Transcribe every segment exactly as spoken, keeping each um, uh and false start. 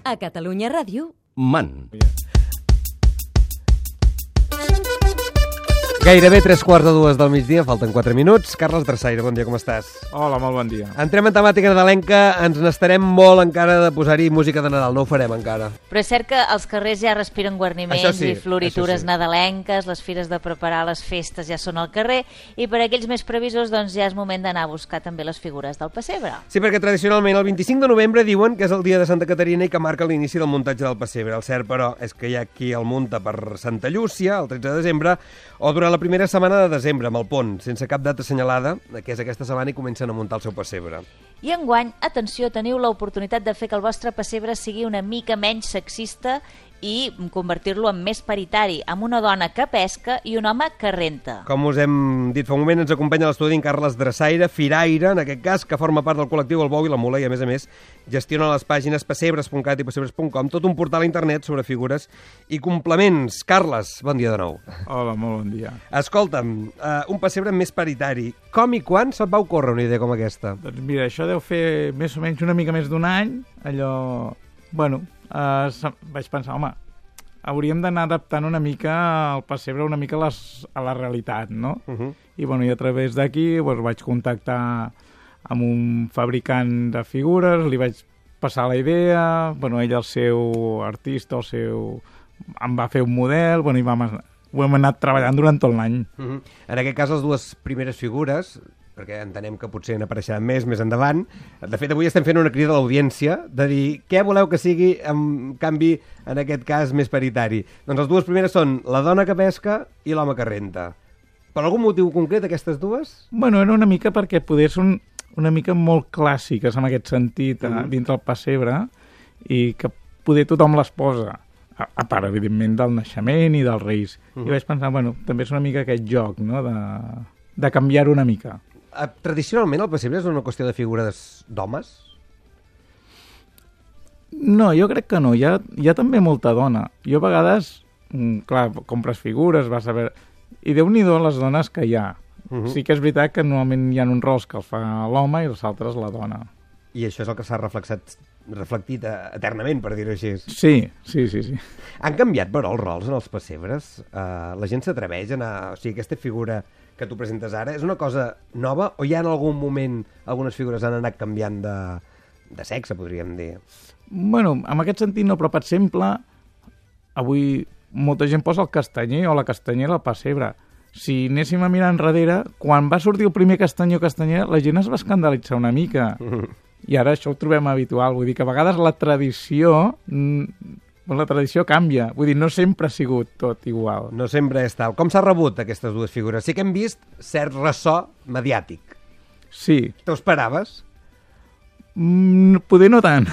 A Catalunya Ràdio, Man. Gairebé tres quarts de dues del migdia, falten quatre minuts. Carles Drassaire, bon dia, com estàs? Hola, molt bon dia. Entrem en temàtica nadalenca, ens n'estarem molt encara de posar-hi música de Nadal, no ho farem encara. Però és cert que els carrers ja respiren guarniments sí, i floritures sí. nadalenques, les fires de preparar les festes ja són al carrer, i per aquells més previsors doncs ja és moment d'anar a buscar també les figures del pessebre. Sí, perquè tradicionalment el vint-i-cinc de novembre diuen que és el dia de Santa Caterina i que marca l'inici del muntatge del pessebre. El cert, però, és que hi ha qui el munta per Santa Llúcia, el tretze de desembre, o durant la primera setmana de desembre, amb el pont, sense cap data assenyalada, que és aquesta setmana i comencen a muntar el seu pessebre. I enguany, atenció, teniu l'oportunitat de fer que el vostre pessebre sigui una mica menys sexista i convertir-lo en més paritari, amb una dona que pesca i un home que renta. Com us hem dit fa un moment, ens acompanya a l'estudi en Carles Drassaire, firaire, en aquest cas, que forma part del col·lectiu El Bou i la Mula i, a més a més, gestiona les pàgines pessebres punt cat i pessebres punt com, tot un portal a internet sobre figures i complements. Carles, bon dia de nou. Hola, molt bon dia. Escolta'm, uh, un pessebre més paritari. Com i quan se't va ocórrer una idea com aquesta? Doncs mira, això deu fer més o menys una mica més d'un any. Allò, bueno, uh, vaig pensar, home, hauríem d'anar adaptant una mica el pessebre una mica a, les, a la realitat, no? Uh -huh. I, bueno, i a través d'aquí doncs, vaig contactar amb un fabricant de figures, li vaig passar la idea, bueno, ell el seu artista, el seu... em va fer un model, bueno, i vam, ho hem anat treballant durant tot l'any. Uh -huh. En aquest cas, les dues primeres figures, perquè entenem que potser n'apareixeran més, més endavant. De fet, avui estem fent una crida a l'audiència de dir què voleu que sigui, en canvi, en aquest cas, més paritari. Doncs les dues primeres són la dona que pesca i l'home que renta. Per algun motiu concret, aquestes dues? Bueno, era una mica perquè poder ser una mica molt clàssiques en aquest sentit, uh-huh. dintre el pessebre, i que poder tothom les posa, a, a part, evidentment, del naixement i dels reis. Uh-huh. I vaig pensar, bueno, també és una mica aquest joc, no?, de, de canviar-ho una mica. Tradicionalment el pessebre és una qüestió de figures d'homes? No, jo crec que no. Hi ha, hi ha també molta dona. Jo a vegades, clar, compres figures, vas a veure... I Déu-n'hi-do les dones que hi ha. Uh-huh. Sí que és veritat que normalment hi ha uns rols que els fa l'home i els altres la dona. I això és el que s'ha reflexat, reflectit eternament, per dir-ho així. Sí, sí, sí, sí. Han canviat, però, els rols en els pessebres? Uh, la gent s'atreveix a anar... O sigui, aquesta figura que tu presentes ara és una cosa nova o ja en algun moment algunes figures han anat canviant de, de sexe, podríem dir? Bueno, en aquest sentit no, però per exemple, avui molta gent posa el castanyer o la castanyera al pessebre. Si anéssim a mirar enrere, quan va sortir el primer castanyer o castanyera, la gent es va escandalitzar una mica. Mm. I ara això ho trobem habitual. Vull dir que a vegades la tradició... la tradició canvia. Vull dir, no sempre ha sigut tot igual. No sempre és tal. Com s'ha rebut aquestes dues figures? Sí que hem vist cert ressò mediàtic. Sí. T'ho esperaves? Mm, poder no tant.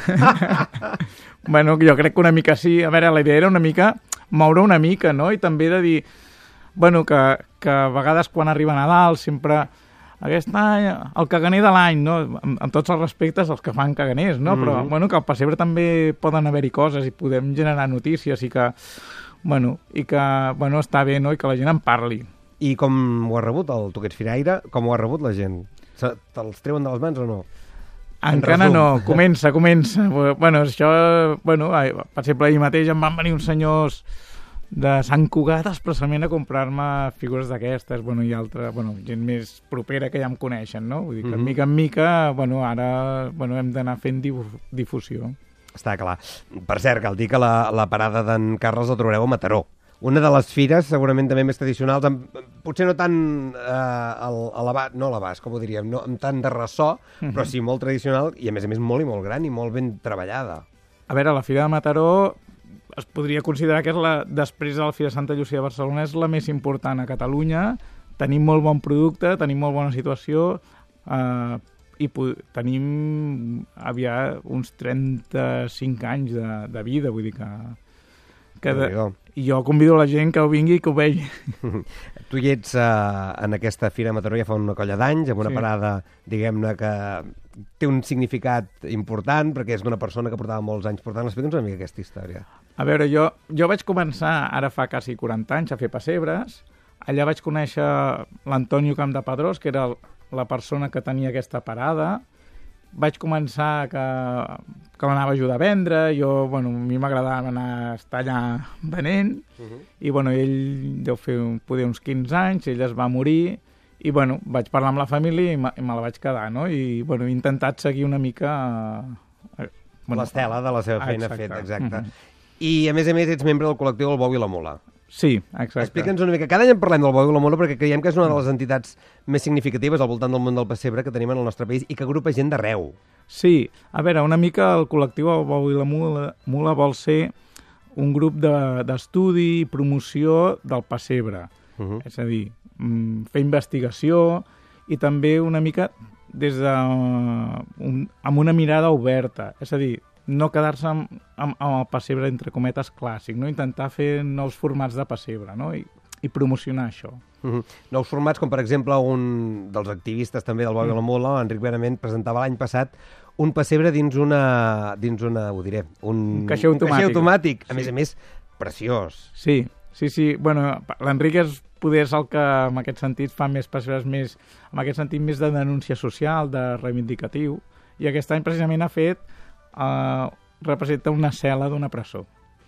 Bueno, jo crec que una mica sí. A veure, la idea era una mica moure una mica, no? I també de dir, bueno, que, que a vegades quan arriba Nadal sempre... Aquest any, el caganer de l'any, no? Amb, amb tots els respectes als que fan caganers, no? Mm-hmm. Però, bueno, que al pessebre també poden haver-hi coses i podem generar notícies i que, bueno, i que, bueno, està bé, no? I que la gent en parli. I com ho ha rebut el Tu que ets firaire? Com ho ha rebut la gent? Te'ls treuen de les mans o no? Encara no, comença, comença. Bueno, això, bueno, per exemple, ahir mateix em van venir uns senyors de Sant Cugat expressament a comprar-me figures d'aquestes, bueno, i altra, bueno, gent més propera que ja em coneixen, no? Vull dir que, mm-hmm. mica en mica, bueno, ara bueno, hem d'anar fent difusió. Està clar. Per cert, cal dir que la, la parada d'en Carles la trobareu a Mataró. Una de les fires segurament també més tradicionals, amb, potser no tant eh, a l'abast, no a l'abast, com ho diríem, no amb tant de ressò, mm-hmm. però sí molt tradicional i a més a més molt i molt gran i molt ben treballada. A veure, la Fira de Mataró es podria considerar que és la, després de la Fira de Santa Llúcia de Barcelona, és la més important a Catalunya. Tenim molt bon producte, tenim molt bona situació eh, i tenim aviat uns trenta-cinc anys de, de vida, vull dir que... que de, i jo convido la gent que ho vingui i que ho vegi. Tu hi ets uh, en aquesta Fira de Mataró ja fa una colla d'anys, amb una sí. parada, diguem-ne, que té un significat important, perquè és d'una persona que portava molts anys portant. Explica'ns una mica aquesta història. A veure, jo, jo vaig començar, ara fa quasi quaranta anys, a fer pessebres. Allà vaig conèixer l'Antonio Campdepadrós, que era el, la persona que tenia aquesta parada, vaig començar que, que l'anava a ajudar a vendre, jo, bueno, a mi m'agradava anar a estar allà venent, uh -huh. i bueno, ell deu fer poder uns quinze anys, ell es va morir, i bueno, vaig parlar amb la família i me, i me la vaig quedar, no? I bueno, he intentat seguir una mica... Eh, bueno, l'estela de la seva feina exacte. feta, exacte. Uh -huh. I, a més a més, ets membre del col·lectiu El Bou i la Mula. Sí, exacte. Explica'ns una mica. Cada any en parlem del Bou i la Mula perquè creiem que és una de les entitats més significatives al voltant del món del pessebre que tenim en el nostre país i que agrupa gent d'arreu. Sí, a veure, una mica el col·lectiu El Bou i la Mula, Mula vol ser un grup d'estudi de, i promoció del pessebre. Uh -huh. És a dir, fer investigació i també una mica des de, un, amb una mirada oberta. És a dir, no quedar-se amb, amb, amb el pessebre, entre cometes, clàssic, no? Intentar fer nous formats de pessebre, no? I, i promocionar això. Uh -huh. Nous formats, com per exemple un dels activistes també del Bou i la Mula, Enric Benament, presentava l'any passat un pessebre dins una... dins una, ho diré, un, un caixer automàtic. Un caixer automàtic. A sí. més a més, preciós. Sí, sí, sí. Bueno, l'Enric és poder és el que, en aquest sentit, fa més pessebres més, en aquest sentit, més de denúncia social, de reivindicatiu, i aquest any precisament ha fet Uh, representa una cel·la d'una presó.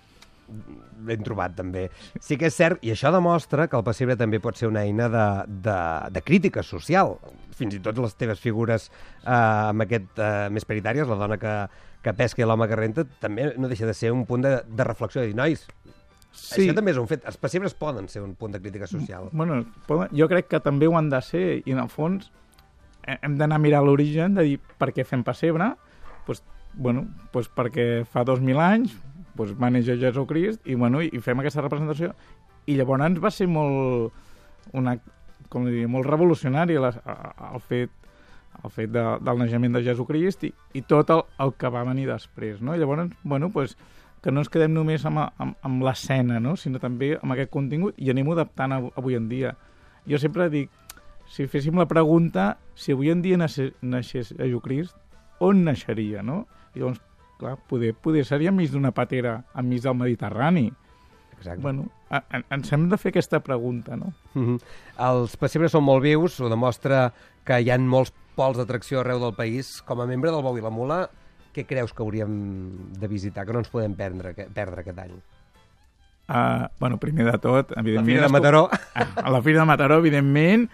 Ben trobat, també. Sí que és cert, i això demostra que el pessebre també pot ser una eina de, de, de crítica social. Fins i tot les teves figures uh, amb aquest uh, més paritàries, la dona que, que pesca i l'home que renta, també no deixa de ser un punt de, de reflexió, de dir, nois, sí. Això també és un fet. Els pessebres poden ser un punt de crítica social. Bueno, poden, jo crec que també ho han de ser, i en el fons hem d'anar a mirar l'origen, de dir per què fem pessebre, doncs bueno, doncs perquè fa dos mil anys doncs va néixer Jesucrist i, bueno, i fem aquesta representació i llavors va ser molt una, com diria, molt revolucionari el, el fet, el fet de, del naixement de Jesucrist i, i tot el, el que va venir després, no? I llavors, bueno, doncs, que no ens quedem només amb, amb, amb l'escena, no? Sinó també amb aquest contingut i anem adaptant a, avui en dia. Jo sempre dic, si féssim la pregunta, si avui en dia naixés, naixés Jesucrist, on naixeria, no? I llavors, clar, poder, poder seria enmig d'una patera, enmig del Mediterrani. Exacte. Bueno, a, a, ens hem de fer aquesta pregunta, no? Mm-hmm. Els pessebres són molt vius, ho demostra que hi ha molts pols d'atracció arreu del país. Com a membre del Bou i la Mula, què creus que hauríem de visitar, que no ens podem perdre, perdre aquest any? Uh, bueno, primer de tot, evidentment... La Fira de Mataró. A la Fira de Mataró, evidentment,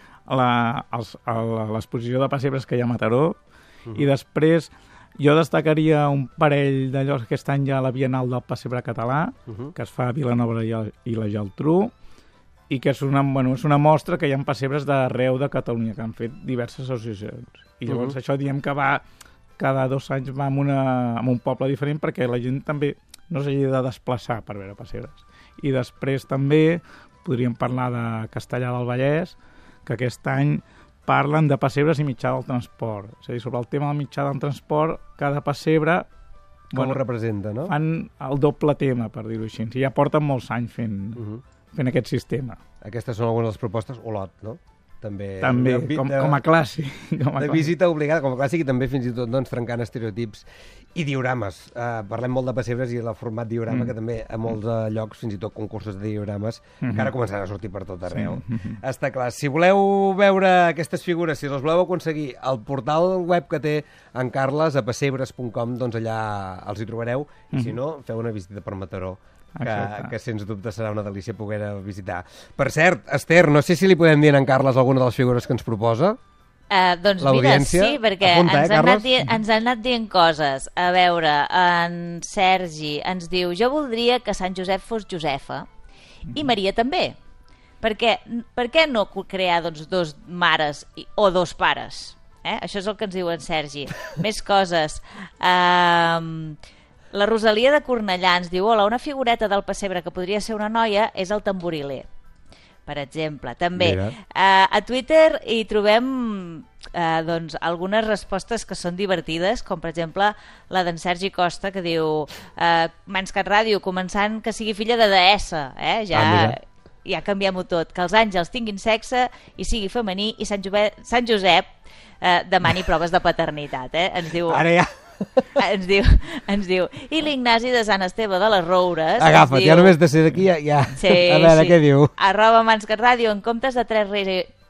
l'exposició de pessebres que hi ha a Mataró, mm-hmm. i després jo destacaria un parell d'allò que aquest any hi ha la Bienal del Pessebre Català, uh-huh. que es fa a Vilanova i la Geltrú, i que és una, bueno, és una mostra que hi ha pessebres d'arreu de Catalunya, que han fet diverses associacions. I llavors uh-huh. això diem que va, cada dos anys va en, una, en un poble diferent perquè la gent també no s'hagi de desplaçar per veure pessebres. I després també podríem parlar de Castellar del Vallès, que aquest any parlen de pessebres i mitjà del transport. És a dir, sobre el tema del mitjà del transport, cada pessebre... Com bueno, ho representa, no? Fan el doble tema, per dir-ho així. I ja porten molts anys fent, uh-huh. fent aquest sistema. Aquestes són algunes de les propostes. Olot, no? També, també de, com, de, com a clàssic. Com a de visita obligada, com a clàssic, i també fins i tot doncs, trencant estereotips. I diorames. Uh, parlem molt de pessebres i el format diorama, mm. que també a molts uh, llocs, fins i tot concursos de diorames, mm-hmm. que ara començaran a sortir per tot arreu. Sí. Mm-hmm. Està clar. Si voleu veure aquestes figures, si les voleu aconseguir, el portal web que té en Carles, a pessebres punt com, doncs allà els hi trobareu. I mm-hmm. si no, feu una visita per Mataró, que, que sens dubte serà una delícia poder visitar. Per cert, Esther, no sé si li podem dir a en Carles alguna de les figures que ens proposa. Uh, doncs mira, sí, perquè Apunta, ens, eh, han anat dient, ens han anat dient coses. A veure, en Sergi ens diu: jo voldria que Sant Josep fos Josefa i Maria també. Per què, per què no crear doncs, dos mares i, o dos pares? Eh? Això és el que ens diu en Sergi. Més coses. Uh, la Rosalia de Cornellà ens diu: hola, una figureta del pessebre que podria ser una noia és el tamboriler, per exemple. També uh, a Twitter hi trobem uh, doncs, algunes respostes que són divertides, com per exemple la d'en Sergi Costa, que diu uh, Manscat Ràdio, començant que sigui filla de deessa, eh? ja, ah, ja canviem-ho tot, que els àngels tinguin sexe i sigui femení, i Sant, Jove, Sant Josep uh, demani proves de paternitat, eh? ens diu... Ara ja... ens diu, ens diu i l'Ignasi de Sant Esteve de les Roures agafa't, diu, ja només de ser d'aquí ja, ja. Sí, a veure sí. què diu arroba Manscat Ràdio, en comptes de tres, rei,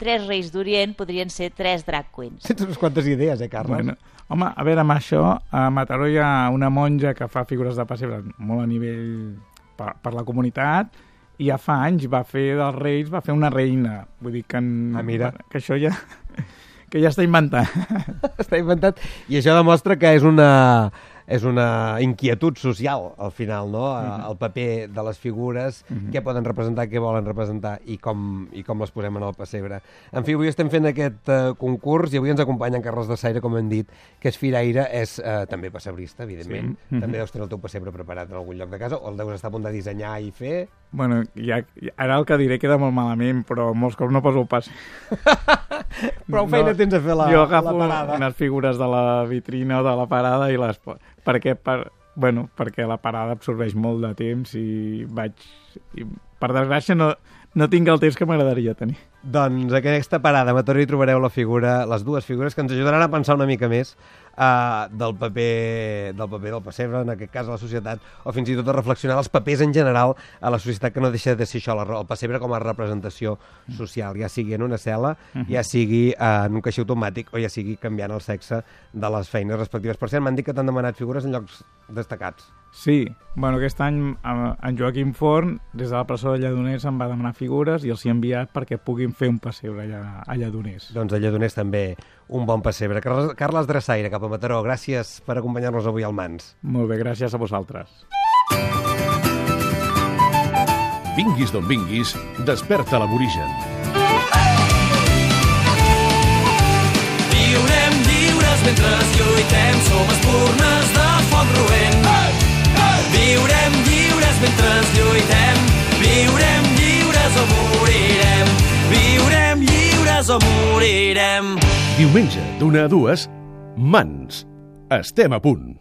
tres reis d'Orient podrien ser tres drag queens. Tens unes quantes idees, eh, Carles? Bueno, home, a veure, amb això, a Mataró hi ha una monja que fa figures de pessebre molt a nivell per, per la comunitat, i ja fa anys va fer dels reis, va fer una reina. Vull dir que, en, ah, mira. que això ja, que ja està inventat. Està inventat, i això demostra que és una... és una inquietud social, al final, no? Uh-huh. El paper de les figures, uh-huh. què poden representar, què volen representar i com, i com les posem en el pessebre. En fi, avui estem fent aquest uh, concurs i avui ens acompanya en Carles Drassaire, com hem dit, que és firaire, és uh, també pessebrista, evidentment. Sí. Uh-huh. També deus tenir el teu pessebre preparat en algun lloc de casa, o el deus estar a punt de dissenyar i fer... Bueno, ja, ara el que diré queda molt malament, però molts cops no poso el passe. Prou feina no, tens a fer la, jo agafo la parada. unes figures de la vitrina o de la parada i les... Perquè, per, bueno, perquè la parada absorbeix molt de temps i vaig... I, per desgràcia no, no tinc el temps que m'agradaria tenir. Doncs aquesta parada a Mataró hi trobareu la figura, les dues figures que ens ajudaran a pensar una mica més uh, del, paper, del paper del pessebre, en aquest cas a la societat, o fins i tot a reflexionar els papers en general a la societat, que no deixa de ser això, el pessebre com a representació social, ja sigui en una cel·la, uh-huh. ja sigui uh, en un caixer automàtic o ja sigui canviant el sexe de les feines respectives. Per cert, m'han dit que t'han demanat figures en llocs destacats. Sí, bueno, aquest any en Joaquim Forn, des de la presó de Lledoners, em va demanar figures i els hi he enviat perquè puguin fer un pessebre allà a Lledoners. Doncs a Lledoners també un bon pessebre. Carles, Carles Drassaire, cap a Mataró, gràcies per acompanyar-nos avui al Mans. Molt bé, gràcies a vosaltres. Vinguis d'on vinguis, desperta l'aborigen. Viurem lliures mentre lluitem, som espurnes de foc roent. Viurem lliures mentre lluitem, viurem lliures o morirem, viurem lliures o morirem. Diumenge, d'una a dues, Mans. Estem a punt.